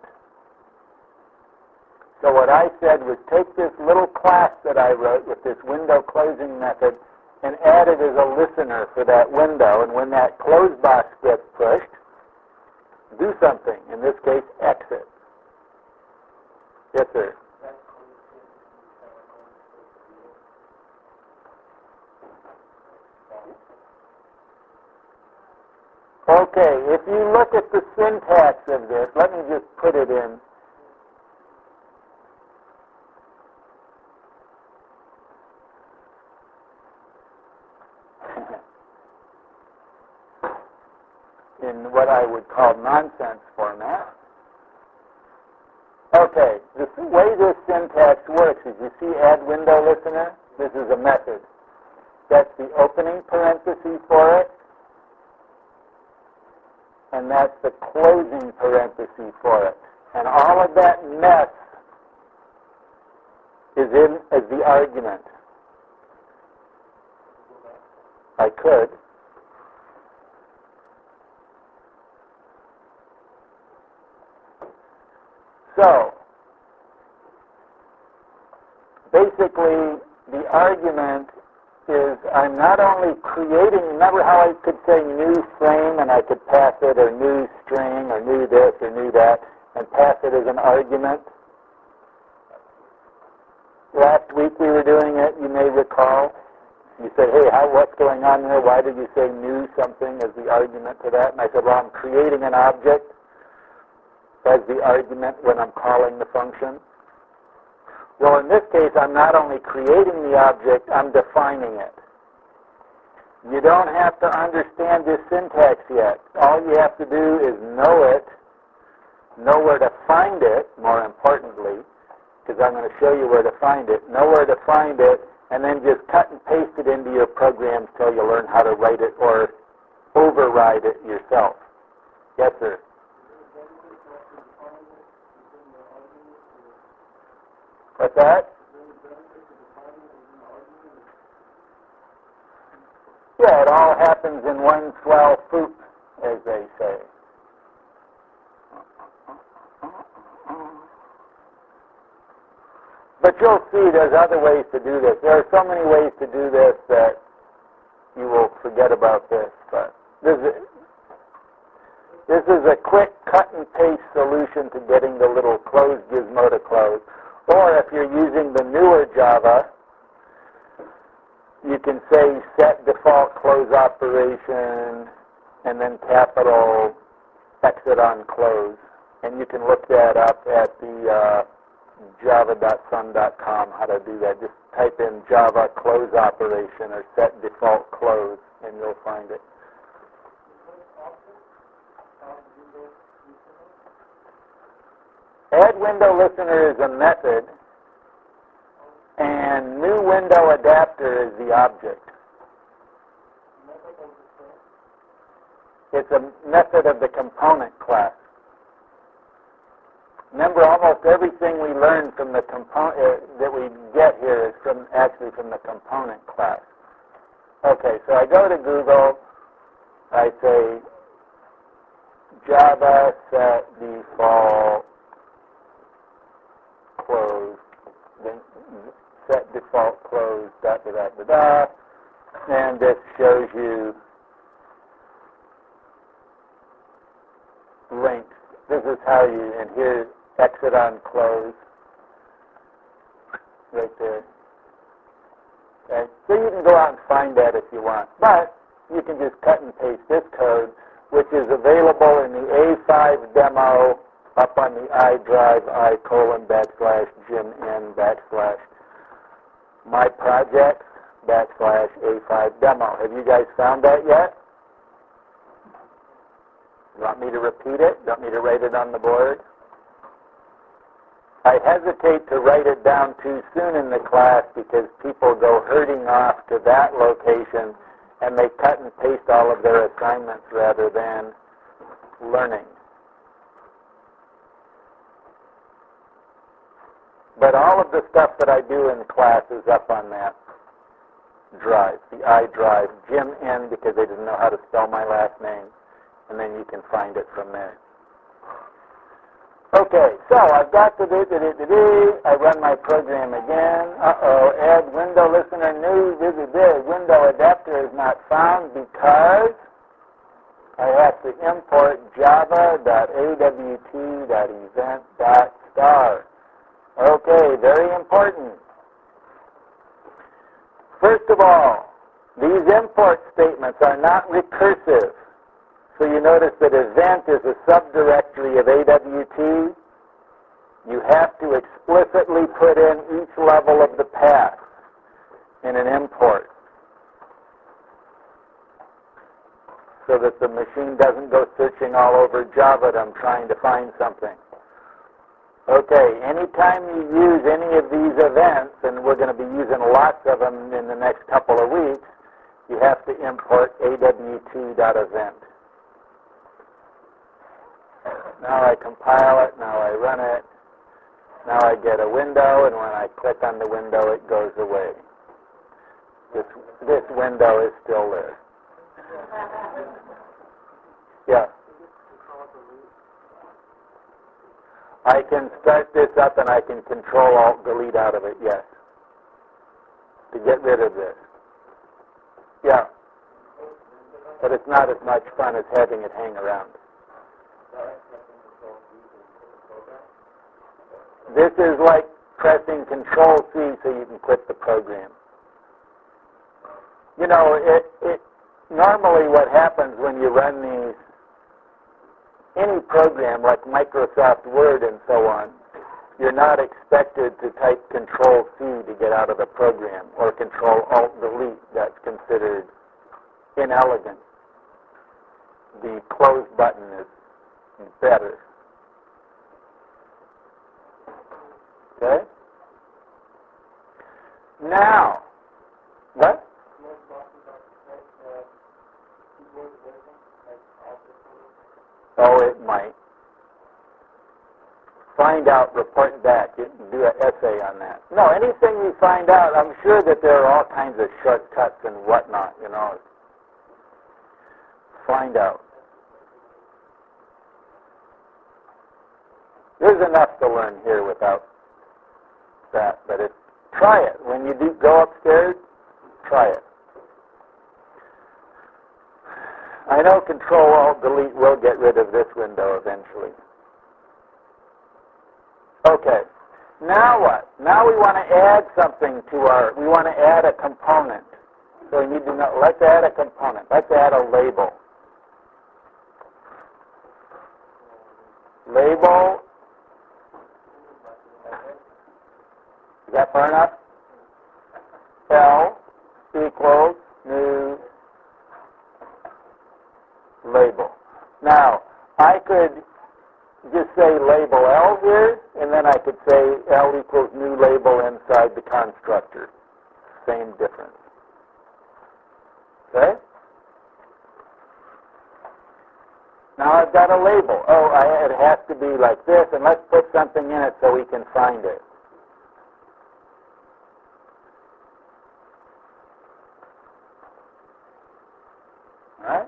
So what I said was take this little class that I wrote with this window closing method and add it as a listener for that window. And when that close box gets pushed, do something. In this case, exit. Yes, sir. Okay, if you look at the syntax of this, let me just put it in. In what I would call nonsense format. Okay, the way this syntax works is you see add window listener, this is a method. That's the opening parenthesis for it, and that's the closing parenthesis for it. And all of that mess is in as the argument. I could. So, basically, the argument is I'm not only creating, remember how I could say new frame and I could pass it, or new string, or new this, or new that, and pass it as an argument? Last week we were doing it, you may recall. You said, hey, how, what's going on there? Why did you say new something as the argument to that? And I said, well, I'm creating an object as the argument when I'm calling the function. Well, in this case, I'm not only creating the object, I'm defining it. You don't have to understand this syntax yet. All you have to do is know it, know where to find it, more importantly, because I'm going to show you where to find it, know where to find it, and then just cut and paste it into your program until you learn how to write it or override it yourself. Yes, sir? What's that? Yeah, it all happens in one swell swoop, as they say. But you'll see there's other ways to do this. There are so many ways to do this that you will forget about this. But this is, this is a quick cut and paste solution to getting the little close gizmo to close. Or if you're using the newer Java, you can say set default close operation and then capital exit on close. And you can look that up at the uh, java dot sun dot com how to do that. Just type in Java close operation or set default close and you'll find it. Add window listener is a method and new window adapter is the object. It's a method of the component class. Remember, almost everything we learn from the component uh, that we get here is from actually from the component class. Okay, so I go to Google, I say Java set default close, then set default close, da da da da da, and this shows you links. This is how you, and here, exit on close, right there. Okay, so you can go out and find that if you want, but you can just cut and paste this code, which is available in the A five demo up on the iDrive, I colon backslash Jim N backslash my projects backslash A five demo. Have you guys found that yet? You want me to repeat it? You want me to write it on the board? I hesitate to write it down too soon in the class because people go herding off to that location and they cut and paste all of their assignments rather than learning. But all of the stuff that I do in class is up on that drive, the iDrive, Jim N, because they didn't know how to spell my last name, and then you can find it from there. Okay, so I've got to do, do, do, do, do. I run my program again. Uh-oh, add window listener new, visit there. Window adapter is not found because I have to import java.awt.event.star. Okay, very important. First of all, these import statements are not recursive. So you notice that event is a subdirectory of A W T. You have to explicitly put in each level of the path in an import so that the machine doesn't go searching all over Java and I'm trying to find something. Okay, anytime you use any of these events, and we're going to be using lots of them in the next couple of weeks, you have to import awt.event. Now I compile it, now I run it, now I get a window, and when I click on the window, it goes away. This, this window is still there. Yeah. I can start this up and I can control alt delete out of it, yes. To get rid of this. Yeah. But it's not as much fun as having it hang around. This is like pressing Control C so you can quit the program. You know, it, it normally what happens when you run these, any program like Microsoft Word and so on, you're not expected to type Control C to get out of the program, or Control Alt Delete. That's considered inelegant. The close button is better. Okay? Now, what? Oh, it might. Find out, report back. You can do an essay on that. No, anything you find out, I'm sure that there are all kinds of shortcuts and whatnot, you know. Find out. There's enough to learn here without that, but it, try it. When you do go upstairs, try it. I know Control Alt Delete will get rid of this window eventually. Okay, now what? Now we want to add something to our, we want to add a component. So we need to know, let's add a component. Let's add a label. Label. Is that far enough? L equals new label. Now, I could just say label L here, and then I could say L equals new label inside the constructor. Same difference. Okay? Now I've got a label. Oh, I, it has to be like this, and let's put something in it so we can find it. All right?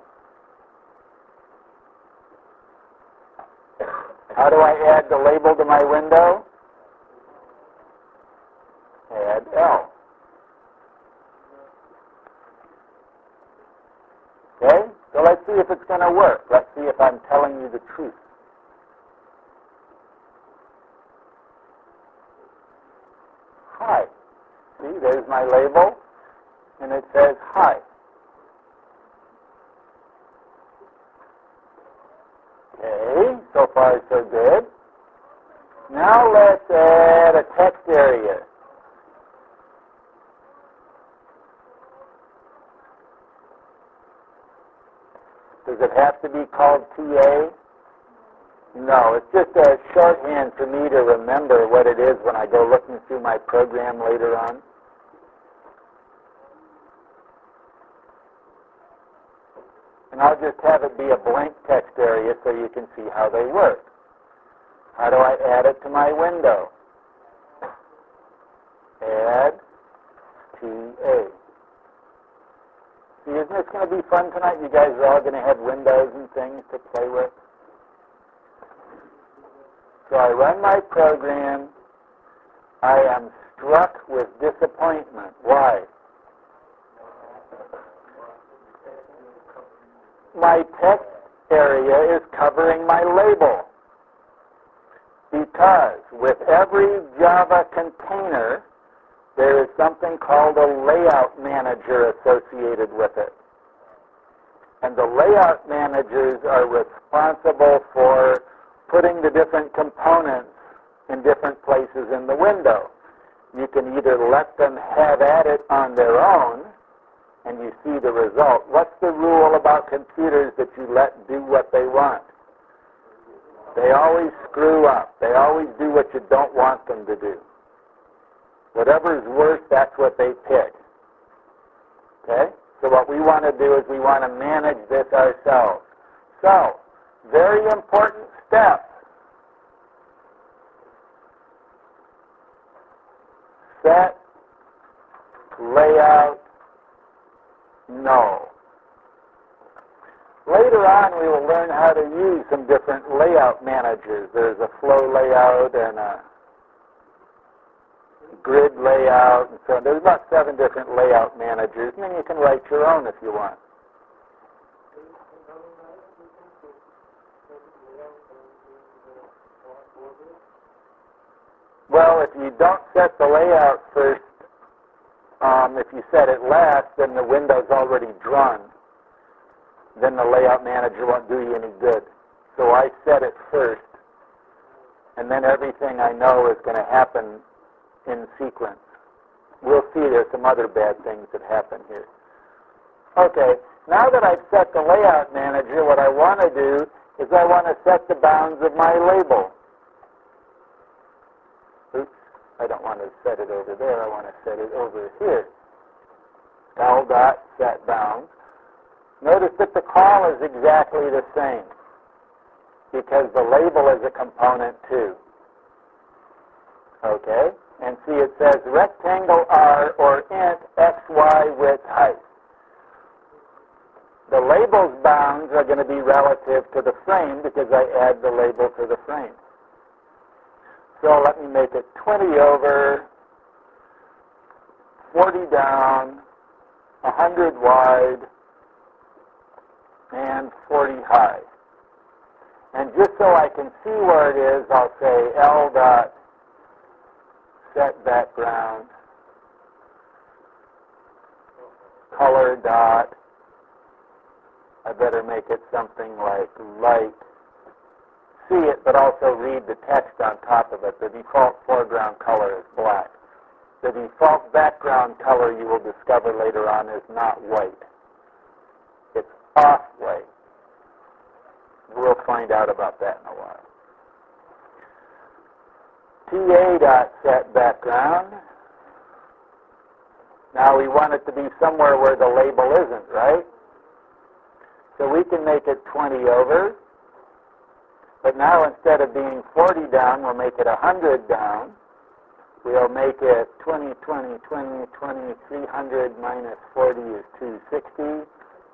How do I add the label to my window? Add L. Okay? So let's see if it's going to work. Let's see if I'm telling you the truth. Hi. See, there's my label, and it says hi. Okay, so far so good. Now let's add a text area. Does it have to be called T A? No, it's just a shorthand for me to remember what it is when I go looking through my program later on. And I'll just have it be a blank text area so you can see how they work. How do I add it to my window? Add T A. See, isn't this going to be fun tonight? You guys are all going to have windows and things to play with. So I run my program. I am struck with disappointment. Why? My text area is covering my label. Because with every Java container, there is something called a layout manager associated with it. And the layout managers are responsible for putting the different components in different places in the window. You can either let them have at it on their own, and you see the result. What's the rule about computers that you let do what they want? They always screw up. They always do what you don't want them to do. Whatever's worse, that's what they pick. Okay? So what we want to do is we want to manage this ourselves. So, very important step. Set layout no. Later on, we will learn how to use some different layout managers. There's a flow layout and a grid layout and so on. There's about seven different layout managers, and then you can write your own if you want. Well, if you don't set the layout first, um, if you set it last, then the window's already drawn. Then the layout manager won't do you any good. So I set it first, and then everything I know is going to happen in sequence. We'll see there's some other bad things that happen here. Okay, now that I've set the layout manager, what I want to do is I want to set the bounds of my label. Oops, I don't want to set it over there. I want to set it over here. L dot set bounds. Notice that the call is exactly the same because the label is a component too. Okay, and see it says rectangle R or int X Y width height. The label's bounds are going to be relative to the frame because I add the label to the frame. So let me make it twenty over, forty down, one hundred wide, and forty high. And just so I can see where it is, I'll say L dot set background, color dot, I better make it something like light. See it, but also read the text on top of it. The default foreground color is black. The default background color, you will discover later on, is not white. It's off-white. We'll find out about that in a while. T A dot set background. Now we want it to be somewhere where the label isn't, right? So we can make it twenty over. But now instead of being forty down, we'll make it one hundred down. We'll make it twenty, twenty, twenty, twenty, three hundred minus forty is two hundred sixty.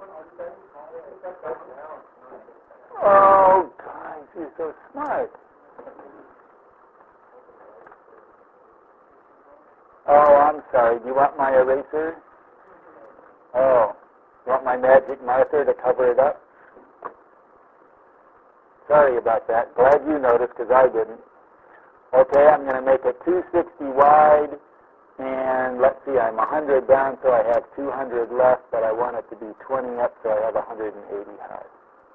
Oh, guys, you're so smart. Oh, I'm sorry. Do you want my eraser? Oh, you want my magic marker to cover it up? Sorry about that. Glad you noticed because I didn't. Okay, I'm going to make it two hundred sixty wide, and let's see, I'm one hundred down, so I have two hundred left, but I want it to be twenty up, so I have one hundred eighty high.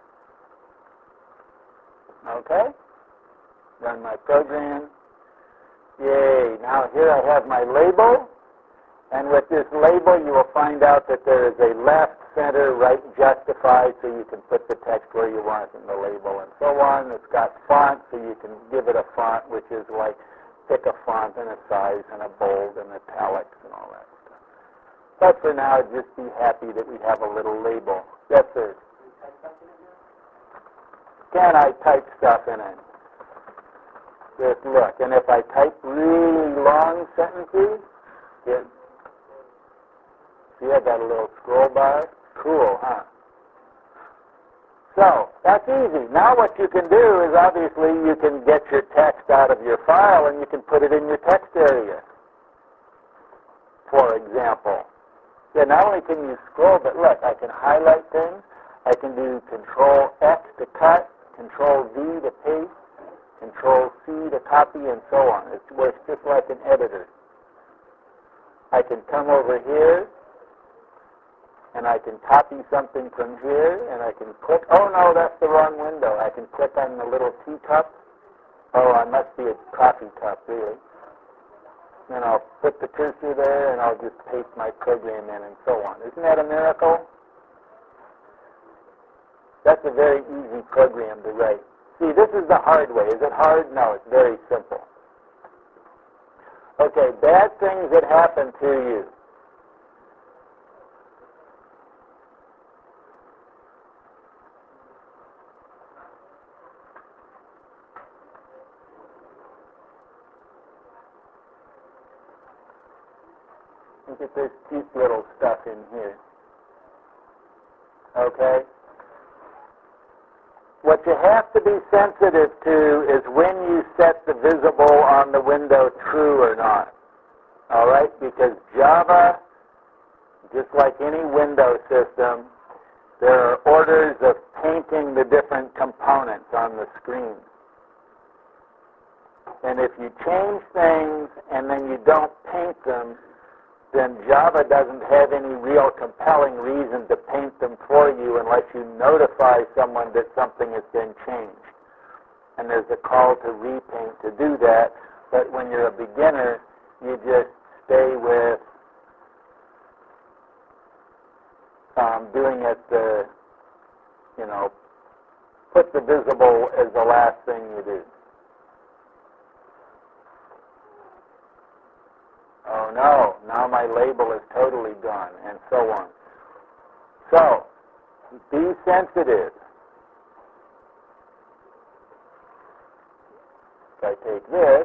Okay, run my program. Yay, now here I have my label, and with this label you will find out that there is a left, center, right justified, so you can put the text where you want it in the label and so on. It's got font, so you can give it a font, which is like pick a font and a size and a bold and italics and all that stuff. But for now, just be happy that we have a little label. Yes, sir? Can I type stuff in it? Just look. And if I type really long sentences, it, see, I got a little scroll bar. Cool, huh? So, that's easy. Now what you can do is obviously you can get your text out of your file and you can put it in your text area, for example. Yeah, not only can you scroll, but look, I can highlight things. I can do Control X to cut, Control V to paste, Control C to copy, and so on. It works just like an editor. I can come over here, and I can copy something from here, and I can click. Oh, no, that's the wrong window. I can click on the little teacup. Oh, I must be a coffee cup, really. And I'll put the cursor there, and I'll just paste my program in, and so on. Isn't that a miracle? That's a very easy program to write. See, this is the hard way. Is it hard? No, it's very simple. Okay, bad things that happen to you. Look at this cute little stuff in here. Okay? What you have to be sensitive to is when you set the visible on the window true or not. All right? Because Java, just like any Windows system, there are orders of painting the different components on the screen. And if you change things and then you don't paint them, then Java doesn't have any real compelling reason to paint them for you unless you notify someone that something has been changed. And there's a call to repaint to do that, but when you're a beginner, you just stay with um, doing it the, you know, put the visible as the last thing you do. Oh no, now my label is totally gone, and so on. So, be sensitive. If I take this,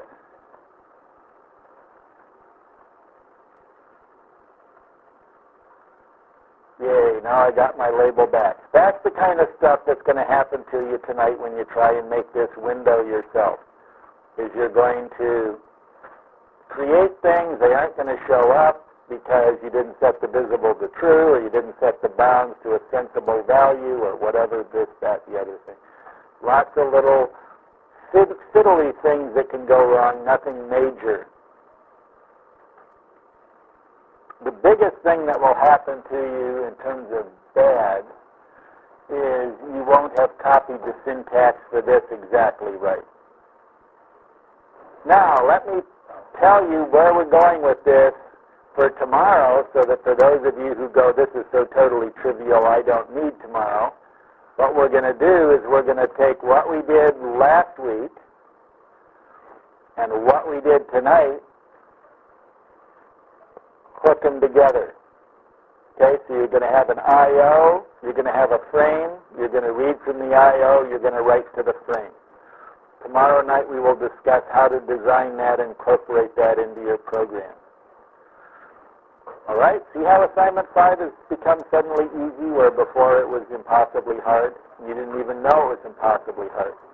yay, now I got my label back. That's the kind of stuff that's going to happen to you tonight when you try and make this window yourself, is you're going to create things, they aren't going to show up because you didn't set the visible to true, or you didn't set the bounds to a sensible value, or whatever, this, that, the other thing. Lots of little fid- fiddly things that can go wrong, nothing major. The biggest thing that will happen to you in terms of bad is you won't have copied the syntax for this exactly right. Now, let me tell you where we're going with this for tomorrow, so that for those of you who go, this is so totally trivial, I don't need tomorrow, what we're going to do is we're going to take what we did last week and what we did tonight, hook them together. Okay, so you're going to have an I O, you're going to have a frame, you're going to read from the I O, you're going to write to the frame. Tomorrow night we will discuss how to design that and incorporate that into your program. All right, see how assignment five has become suddenly easy where before it was impossibly hard? You didn't even know it was impossibly hard.